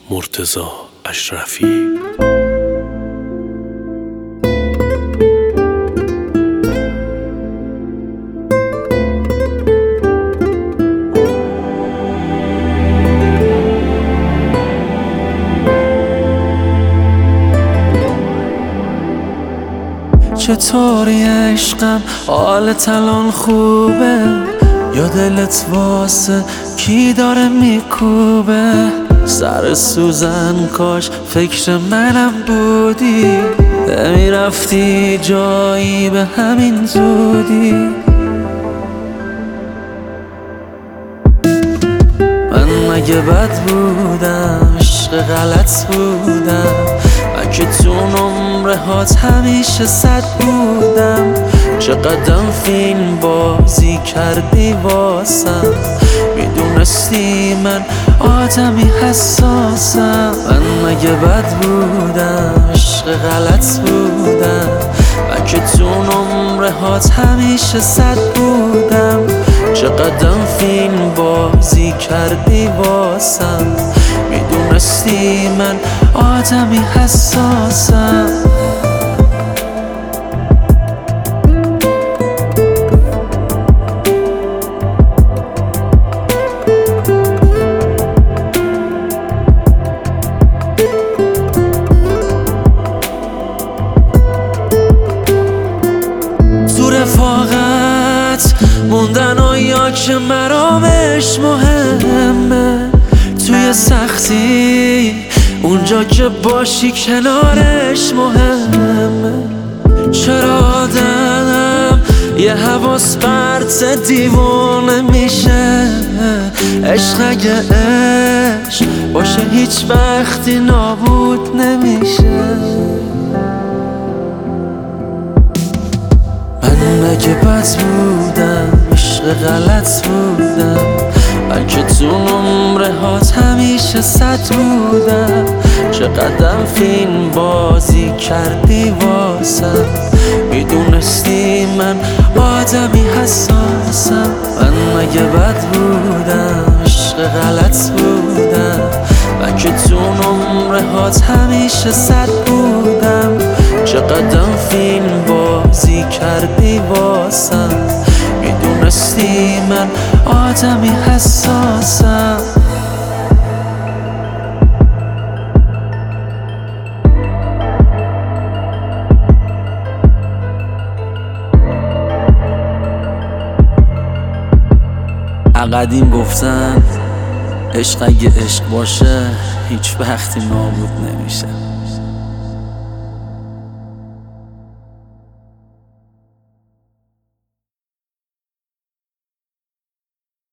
مرتضی اشرفی. چطوری عشقم، حالت الان خوبه؟ یا دلت واسه کی داره میکوبه؟ سر سوزن کاش فکر منم بودی، نمیرفتی جایی به همین زودی. من مگه بد بودم؟ عشق غلط بودم؟ من که تو نمره هات همیشه 100 بودم. چقدر فیلم بازی کردی واسم، میدونستی من آدمی حساسم. من مگه بد بودم؟ عشق غلط بودم؟ من که تو نمره هات همیشه 100 بودم. چقدر فیلم بازی کردی واسم، میدونستی من آدمی حساسم. تو رفاقت موندن و یا که مرامش مهمه، توی سختی اونجا که باشی کنارش مهمه. چرا آدم یه حواس پرت دیوونه میشه؟ عشق اگه عشق باشه هیچ وقتی نابود نمیشه. من مگه بد بودم؟ عشق غلط بودم؟ من که تو نمره هات همیشه 100 بودم. چقدر فیلم بازی کردی واسم، میدونستی من آدمی حساسم. من مگه بد بودم؟ عشق غلط بودم؟ من که تو نمره هات همیشه 100 بودم. چقدر فیلم بازی کردی واسم، میدونستی من آدمی حساسم. قدیم گفتن عشق اگه عشق باشه هیچ وقتی نابود نمیشه.